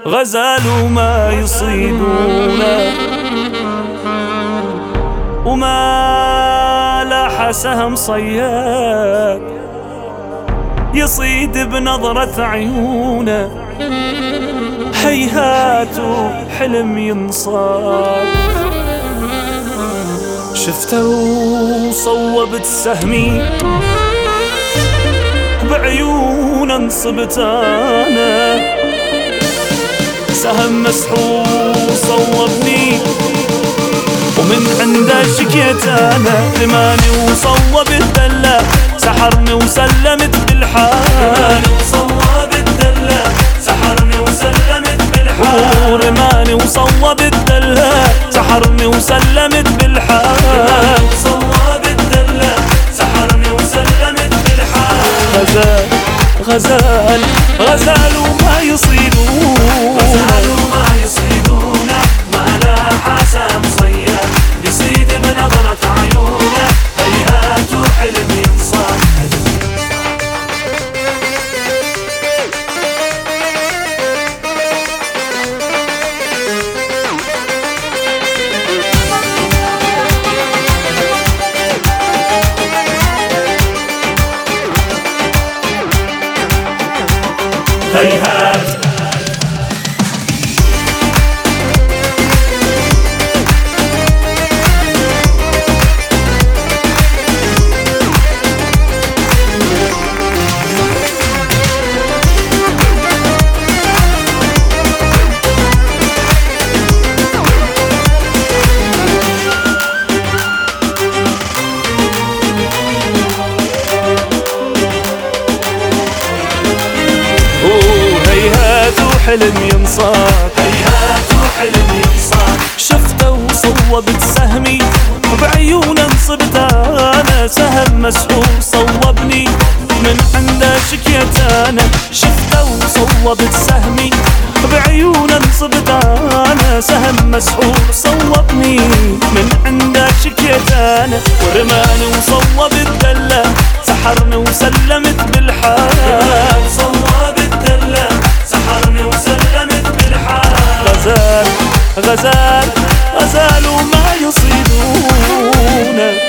غزال وما يصيدونه وما لاح سهم صياد يصيد بنظرة عيونه. هيهات حلم ينصاد شفته وصوبت سهمي بعيون انصبت انا. سهم مسحور صوبني ومن عنده شكيت انا. رماني وصوب الدلة سحرني وسلمت بالحال. وصوب الدلة سحرني وسلمت بالحال. ورماني وصوب الدلة سحرني وسلمت بالحال. وصوب الدلة سحرني وسلمت بالحال. غزال غزال غزال وما يصيدونه. غزال وما يصيدونه ما لاح سهم صياد يصيد بنظرة عيونه. هيهات وحلم ينصاد. هيهات حلم ينصاد. هيهات وحلم ينصاد. شفته وصوبت سهمي بعيون انصبت انا. سهم مسحور صوبني من عنده شكيت انا. شفته وصوبت سهمي بعيون انصبت انا. سهم مسحور صوبني من عنده شكيت انا. ورماني وصوب الدلة سحرني وسلمت بالحال. صوب الدلة سحرني وسلمت بالحال. غزال غزال غزال وما يصيدونه.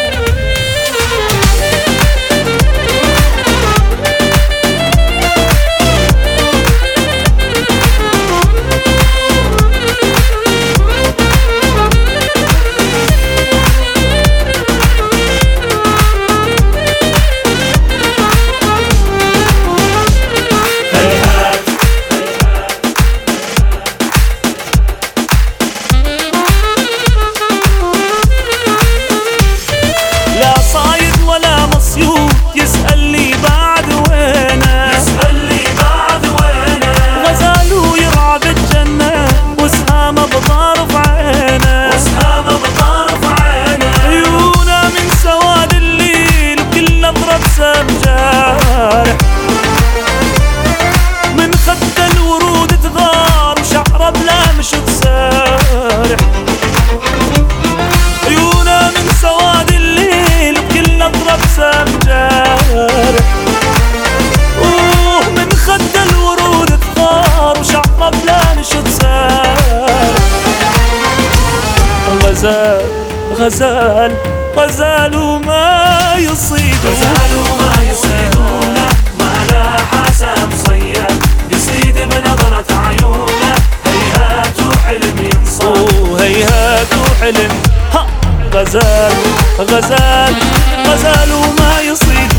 من خد الورود تغار وشعره بلا مش تسارح. عيونه من سواد الليل وكل نظرة بسام جارح. من خد الورود تغار وشعره بلا مش تسارح. غزال غزال غزال وما يصيدونه. غزال وما يصيدونه ما لاح سهم صياد يصيد بنظرة عيونه. هيهات وحلم ينصاد. هيهات وحلم غزال غزال غزال وما يصيد